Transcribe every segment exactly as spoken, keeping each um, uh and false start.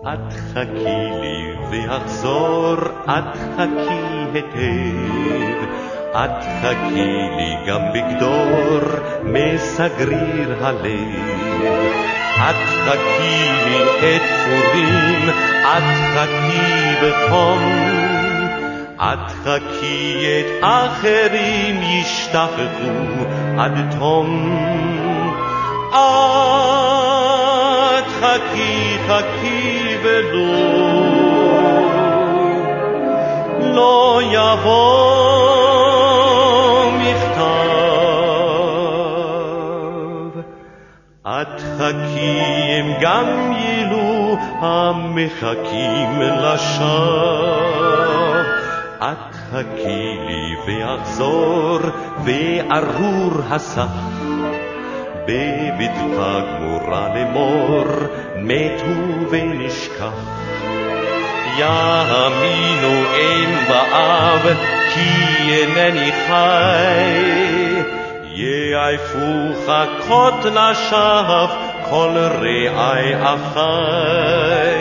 את חכי לי ואחזור, את חכי היטב, את חכי לי גם בגדור מסגריר הלב. את חכי לי את פורים, את חכי בחום, את חכי את אחרים ישתחררו עד תום. את חכי חכי ולא לא יבוא מכתב. את חכי הם גם ילו המחכים לשווא. את חכי לי ואחזור וארור הסך, בבטחה גמורה לאמור מתו ונשכח. יאמינו אין באב כי אינני חי, יעייפוך קוט לשווא כל רעי אחי.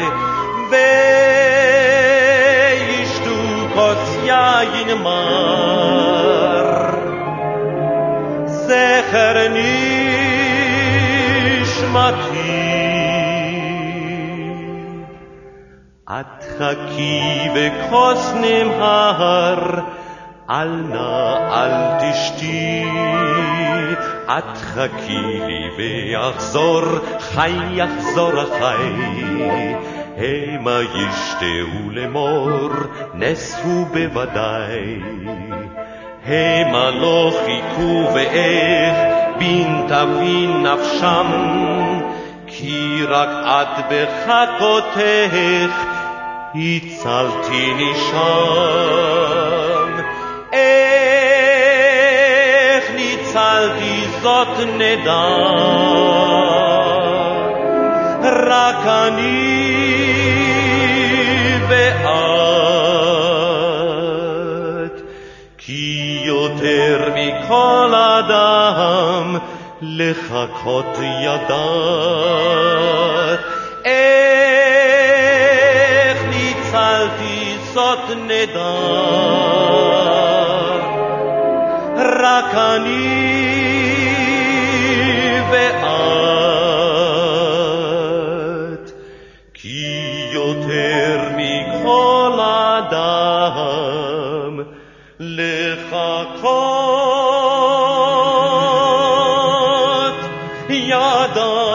וישתו כוס יין מר, זכר נשמתי. את חכי וכוס נמהר, אל נא אל תשתי. את חכי לי ואחזור, חי יחזור החי. המה ישתהו לאמור, נסו בוודאי. המה לא חיכו ואיך, בין תבין נפשם, כי רק את בחכותך הצלתי נשם. איך ניצלתי זאת נדע, רק אני ואת, כי יותר מכל אדם לחכות ידעת. איך ניצלתי זאת נדע, רק אני ואת, כי יותר מכל אדם לחכות ידעת.